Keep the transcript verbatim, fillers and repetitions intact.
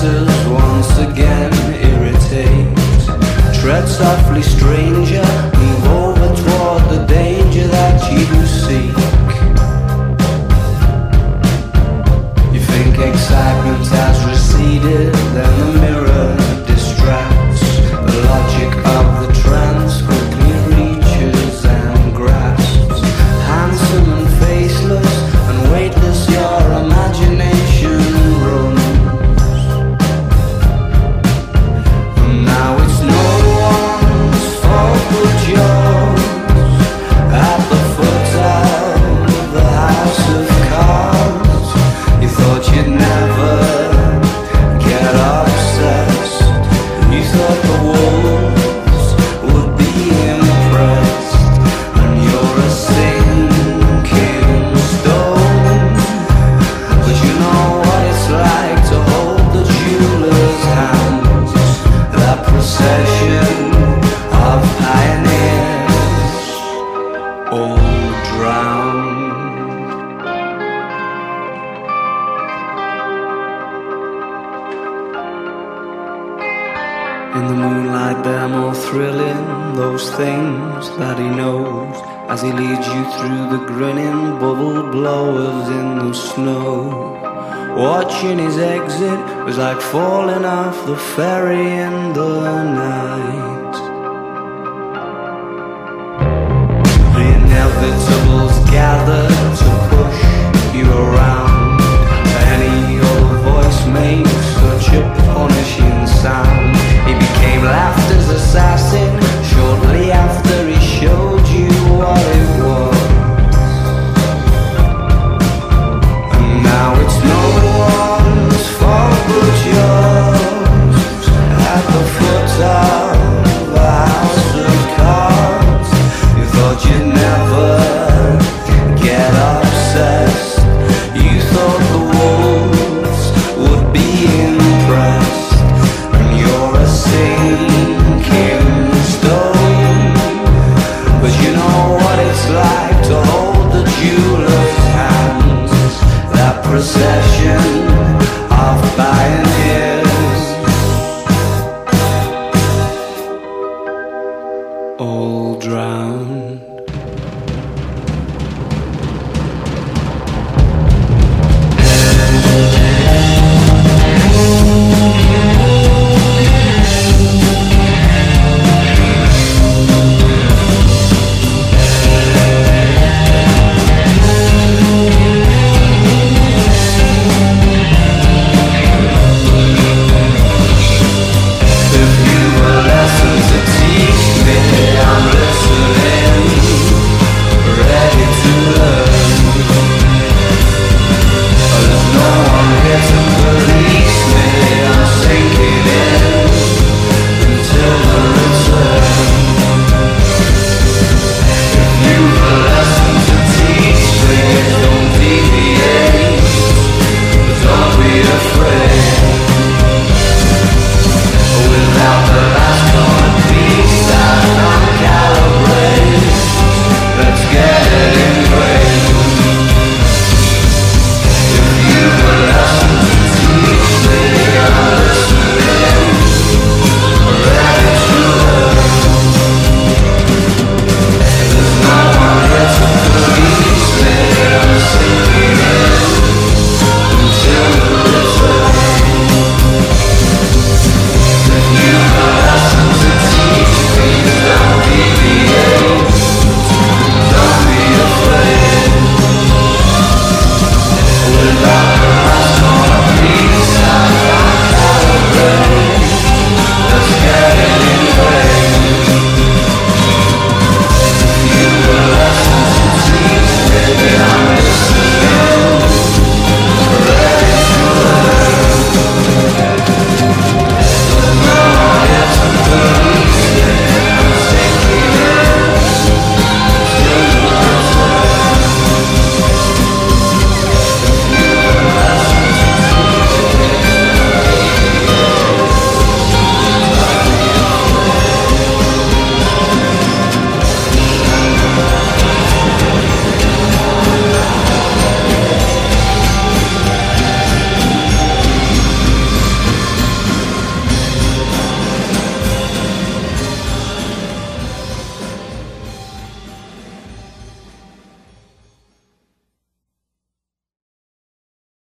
senses once again irritate. Tread softly, stranger, move over toward the danger that you seek. You think excitement has receded, then the mirror distracts. The logic of the trance quickly reaches and grasps. Handsome and faceless and weightless, your imagination roams. And now it's no one's fault but yours. At the foot of the house of cards, you thought you'd never get obsessed. You thought the wolves would be impressed. And you're a sinking stone. But you know what it's like to hold the jeweler's hands. That procession of pioneers all drowned. In the moonlight they're more thrilling, those things that he knows, as he leads you through the grinning bubble blowers in the snow. Watching his exit was like falling off the ferry in the night. The inevitables gather to push you around.